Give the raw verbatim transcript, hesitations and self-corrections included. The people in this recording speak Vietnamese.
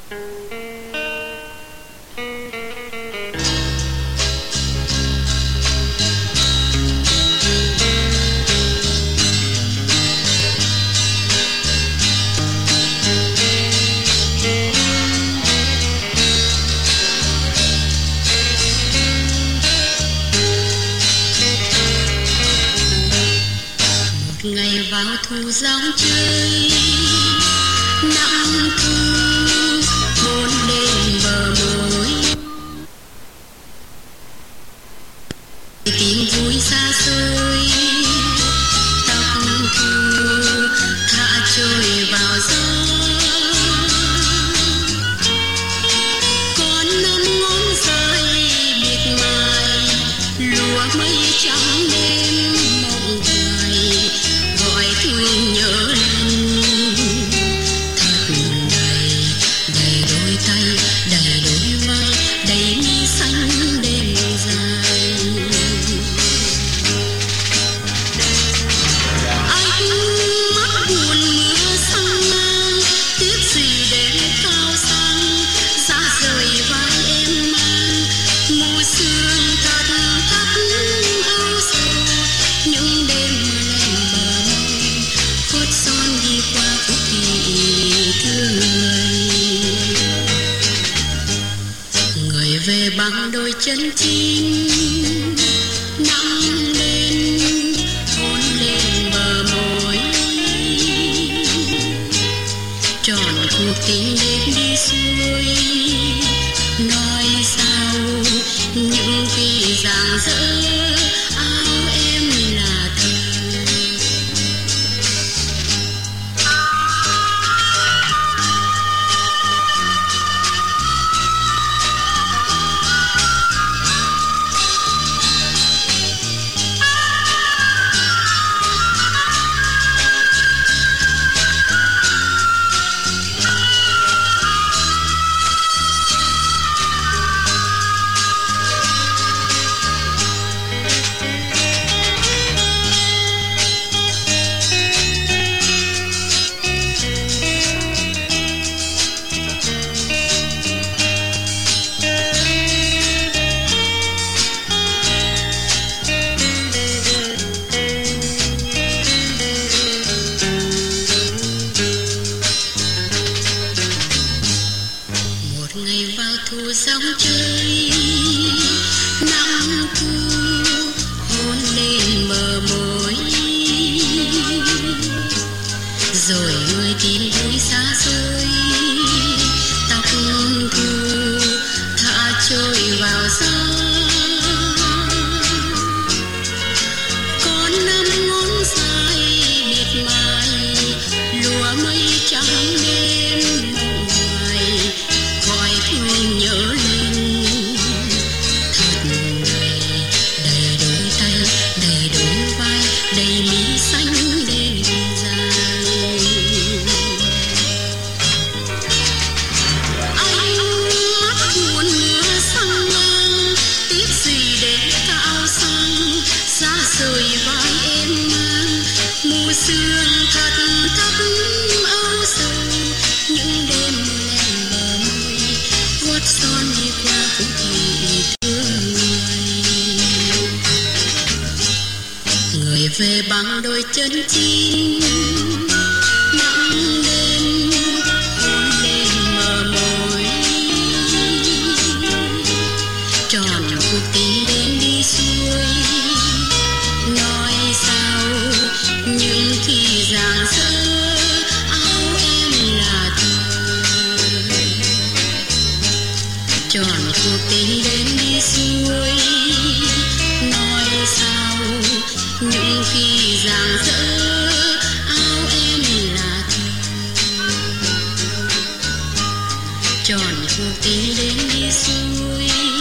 Ngày vào thu gióng chơi nắng thu bốn đêm bờ môi tìm vui xa xôi tóc thu thả trôi vào gió con năm ngón dài miệt mài lúa mây trắng đêm mộng hoài gọi thương nhớ lên thật đầy đầy đôi tay đầy đôi vai đầy mi xanh đêm dài ánh mắt buồn mưa sang ngang tiếc gì đến cao sang xa rời vai em mang mùa sương thật thắt âu sầu những đêm lạnh bờ môi phút son đi qua phút thì thương người người về bằng đôi chân chim nắng lên hôn lên bờ môi tròn cuộc tình đến đi xuôi nói sao những khi rạng rỡ áo em là thơ ngày vào thu gióng chơi nắng thu hôn lên bờ môi rồi người tìm vui xa xôi tóc thu thả trôi vào gió con năm ngón dài miệt mài lúa mây trắng đêm mộng hoài gọi thương nhớ lên thật đầy đầy đôi tay đầy đôi vai đầy mi xanh đêm dài ánh mắt buồn mưa sang ngang tiếc gì đến cao sang xa rời vai em mang mùa sương thật thấp âu sầu những đêm lạnh bờ môi gót son đi qua phố thị thương người người về bằng đôi chân chim nắng lên hôn lên mờ môi tròn cuộc tình đến đi xuôi nói sao những khi rạng rỡ áo em là thơ tròn cuộc tình đến đi xuôi nói sao những khi rạng rỡ áo em là thơ tròn cuộc tình đến đi xuôi